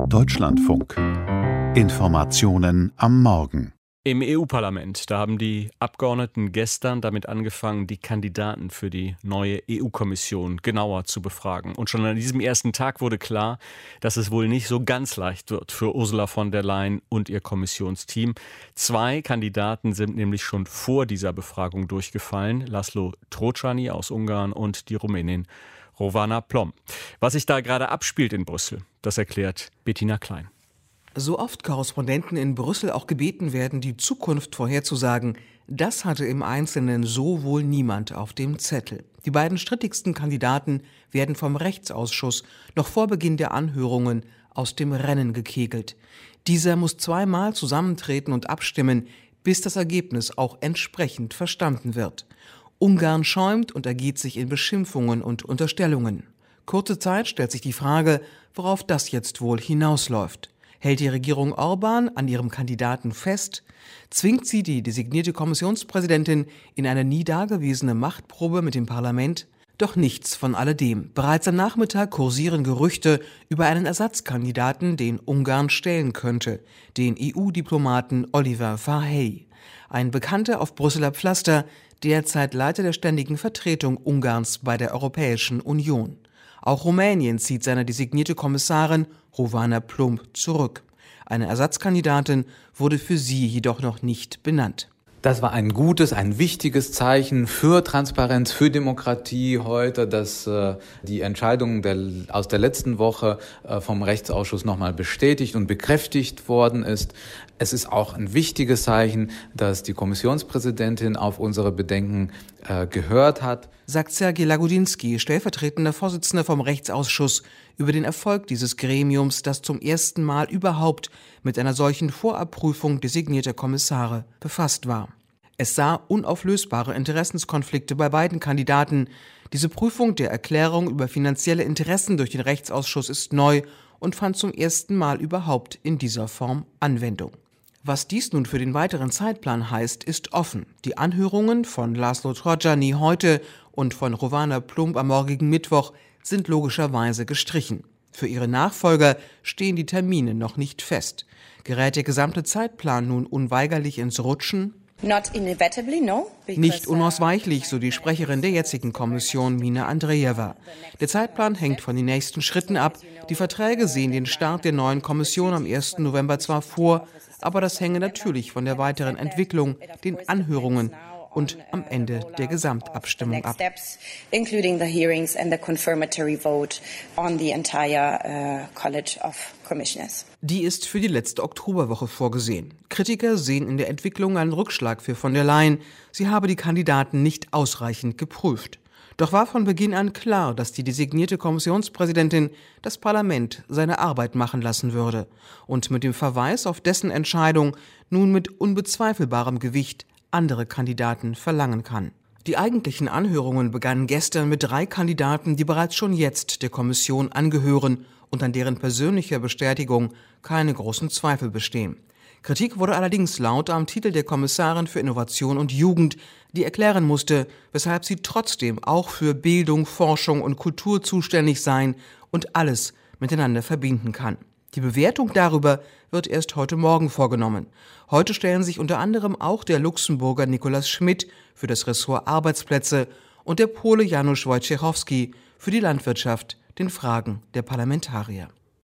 Deutschlandfunk. Informationen am Morgen. Im EU-Parlament, da haben die Abgeordneten gestern damit angefangen, die Kandidaten für die neue EU-Kommission genauer zu befragen. Und schon an diesem ersten Tag wurde klar, dass es wohl nicht so ganz leicht wird für Ursula von der Leyen und ihr Kommissionsteam. 2 Kandidaten sind nämlich schon vor dieser Befragung durchgefallen. Laszlo Trócsány aus Ungarn und die Rumänin Rovana Plumb. Was sich da gerade abspielt in Brüssel, das erklärt Bettina Klein. So oft Korrespondenten in Brüssel auch gebeten werden, die Zukunft vorherzusagen, das hatte im Einzelnen so wohl niemand auf dem Zettel. Die beiden strittigsten Kandidaten werden vom Rechtsausschuss noch vor Beginn der Anhörungen aus dem Rennen gekegelt. Dieser muss 2-mal zusammentreten und abstimmen, bis das Ergebnis auch entsprechend verstanden wird. Ungarn schäumt und ergeht sich in Beschimpfungen und Unterstellungen. Kurze Zeit stellt sich die Frage, worauf das jetzt wohl hinausläuft. Hält die Regierung Orbán an ihrem Kandidaten fest? Zwingt sie die designierte Kommissionspräsidentin in eine nie dagewesene Machtprobe mit dem Parlament? Doch nichts von alledem. Bereits am Nachmittag kursieren Gerüchte über einen Ersatzkandidaten, den Ungarn stellen könnte, den EU-Diplomaten Oliver Várhelyi. Ein Bekannter auf Brüsseler Pflaster, derzeit Leiter der ständigen Vertretung Ungarns bei der Europäischen Union. Auch Rumänien zieht seine designierte Kommissarin Rovana Plumb zurück. Eine Ersatzkandidatin wurde für sie jedoch noch nicht benannt. Das war ein gutes, ein wichtiges Zeichen für Transparenz, für Demokratie heute, dass die Entscheidung aus der letzten Woche vom Rechtsausschuss nochmal bestätigt und bekräftigt worden ist. Es ist auch ein wichtiges Zeichen, dass die Kommissionspräsidentin auf unsere Bedenken gehört hat, sagt Sergej Lagodinsky, stellvertretender Vorsitzender vom Rechtsausschuss, über den Erfolg dieses Gremiums, das zum ersten Mal überhaupt mit einer solchen Vorabprüfung designierter Kommissare befasst war. Es sah unauflösbare Interessenskonflikte bei beiden Kandidaten. Diese Prüfung der Erklärung über finanzielle Interessen durch den Rechtsausschuss ist neu und fand zum ersten Mal überhaupt in dieser Form Anwendung. Was dies nun für den weiteren Zeitplan heißt, ist offen. Die Anhörungen von Laszlo Trócsány heute und von Rovana Plumb am morgigen Mittwoch sind logischerweise gestrichen. Für ihre Nachfolger stehen die Termine noch nicht fest. Gerät der gesamte Zeitplan nun unweigerlich ins Rutschen? Nicht unausweichlich, so die Sprecherin der jetzigen Kommission, Mina Andreeva. Der Zeitplan hängt von den nächsten Schritten ab. Die Verträge sehen den Start der neuen Kommission am 1. November zwar vor, aber das hänge natürlich von der weiteren Entwicklung, den Anhörungen und am Ende der Gesamtabstimmung ab. Die ist für die letzte Oktoberwoche vorgesehen. Kritiker sehen in der Entwicklung einen Rückschlag für von der Leyen. Sie habe die Kandidaten nicht ausreichend geprüft. Doch war von Beginn an klar, dass die designierte Kommissionspräsidentin das Parlament seine Arbeit machen lassen würde und mit dem Verweis auf dessen Entscheidung nun mit unbezweifelbarem Gewicht andere Kandidaten verlangen kann. Die eigentlichen Anhörungen begannen gestern mit 3 Kandidaten, die bereits schon jetzt der Kommission angehören und an deren persönlicher Bestätigung keine großen Zweifel bestehen. Kritik wurde allerdings laut am Titel der Kommissarin für Innovation und Jugend, die erklären musste, weshalb sie trotzdem auch für Bildung, Forschung und Kultur zuständig sein und alles miteinander verbinden kann. Die Bewertung darüber wird erst heute Morgen vorgenommen. Heute stellen sich unter anderem auch der Luxemburger Nicolas Schmit für das Ressort Arbeitsplätze und der Pole Janusz Wojciechowski für die Landwirtschaft den Fragen der Parlamentarier.